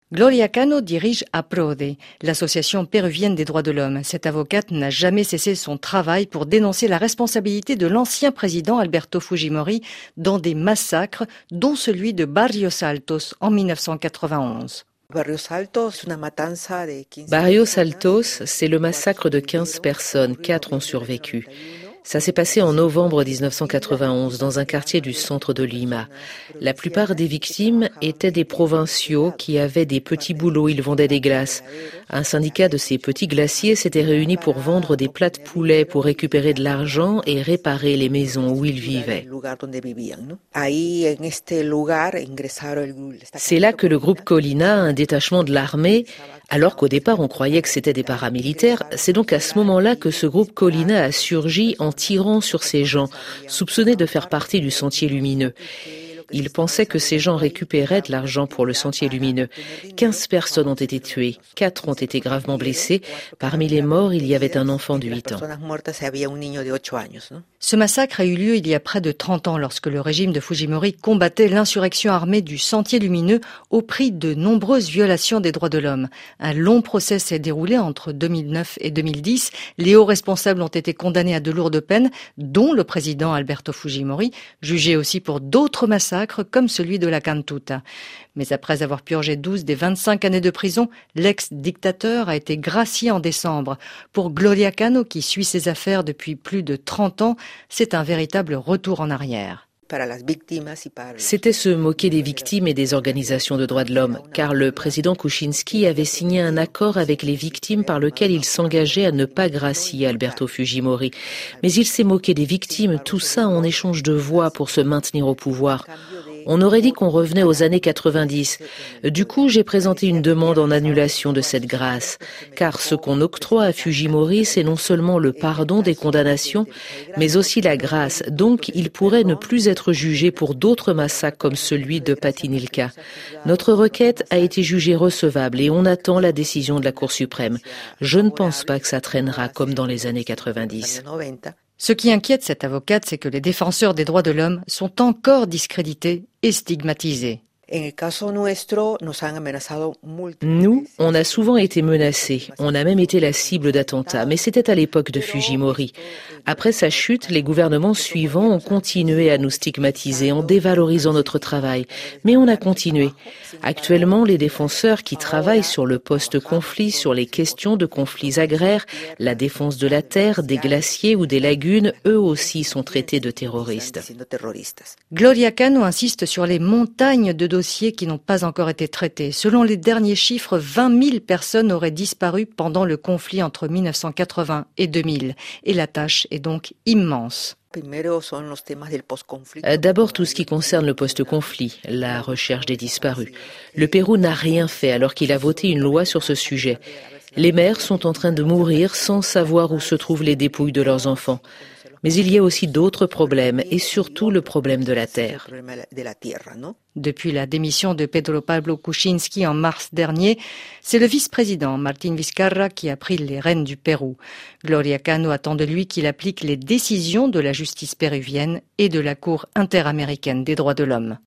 Gloria Cano dirige APRODE, l'association péruvienne des droits de l'homme. Cette avocate n'a jamais cessé son travail pour dénoncer la responsabilité de l'ancien président Alberto Fujimori dans des massacres, dont celui de Barrios Altos en 1991. Barrios Altos, c'est le massacre de 15 personnes, 4 ont survécu. Ça s'est passé en novembre 1991 dans un quartier du centre de Lima. La plupart des victimes étaient des provinciaux qui avaient des petits boulots, ils vendaient des glaces. Un syndicat de ces petits glaciers s'était réuni pour vendre des plats de poulet pour récupérer de l'argent et réparer les maisons où ils vivaient. C'est là que le groupe Colina, un détachement de l'armée, alors qu'au départ on croyait que c'était des paramilitaires, c'est donc à ce moment-là que ce groupe Colina a surgi en tirant sur ces gens, soupçonnés de faire partie du Sentier lumineux. Ils pensaient que ces gens récupéraient de l'argent pour le Sentier lumineux. 15 personnes ont été tuées, 4 ont été gravement blessées. Parmi les morts, il y avait un enfant de 8 ans. Ce massacre a eu lieu il y a près de 30 ans lorsque le régime de Fujimori combattait l'insurrection armée du Sentier lumineux au prix de nombreuses violations des droits de l'homme. Un long procès s'est déroulé entre 2009 et 2010. Les hauts responsables ont été condamnés à de lourdes peines, dont le président Alberto Fujimori, jugé aussi pour d'autres massacres comme celui de la Cantuta. Mais après avoir purgé 12 des 25 années de prison, l'ex-dictateur a été gracié en décembre. Pour Gloria Cano, qui suit ses affaires depuis plus de 30 ans, c'est un véritable retour en arrière. C'était se moquer des victimes et des organisations de droits de l'homme, car le président Kuczynski avait signé un accord avec les victimes par lequel il s'engageait à ne pas gracier Alberto Fujimori. Mais il s'est moqué des victimes, tout ça en échange de voix pour se maintenir au pouvoir. On aurait dit qu'on revenait aux années 90. Du coup, j'ai présenté une demande en annulation de cette grâce. Car ce qu'on octroie à Fujimori, c'est non seulement le pardon des condamnations, mais aussi la grâce. Donc, il pourrait ne plus être jugé pour d'autres massacres comme celui de Patinilka. Notre requête a été jugée recevable et on attend la décision de la Cour suprême. Je ne pense pas que ça traînera comme dans les années 90. Ce qui inquiète cette avocate, c'est que les défenseurs des droits de l'homme sont encore discrédités et stigmatisés. Nous, on a souvent été menacés, on a même été la cible d'attentats, mais c'était à l'époque de Fujimori. Après sa chute, les gouvernements suivants ont continué à nous stigmatiser en dévalorisant notre travail, mais on a continué. Actuellement, les défenseurs qui travaillent sur le post-conflit, sur les questions de conflits agraires, la défense de la terre, des glaciers ou des lagunes, eux aussi sont traités de terroristes. Gloria Cano insiste sur les montagnes de dossiers qui n'ont pas encore été traités. Selon les derniers chiffres, 20 000 personnes auraient disparu pendant le conflit entre 1980 et 2000. Et la tâche est donc immense. D'abord, tout ce qui concerne le post-conflit, la recherche des disparus. Le Pérou n'a rien fait alors qu'il a voté une loi sur ce sujet. Les mères sont en train de mourir sans savoir où se trouvent les dépouilles de leurs enfants. Mais il y a aussi d'autres problèmes, et surtout le problème de la terre. Depuis la démission de Pedro Pablo Kuczynski en mars dernier, c'est le vice-président Martín Vizcarra qui a pris les rênes du Pérou. Gloria Cano attend de lui qu'il applique les décisions de la justice péruvienne et de la Cour interaméricaine des droits de l'homme.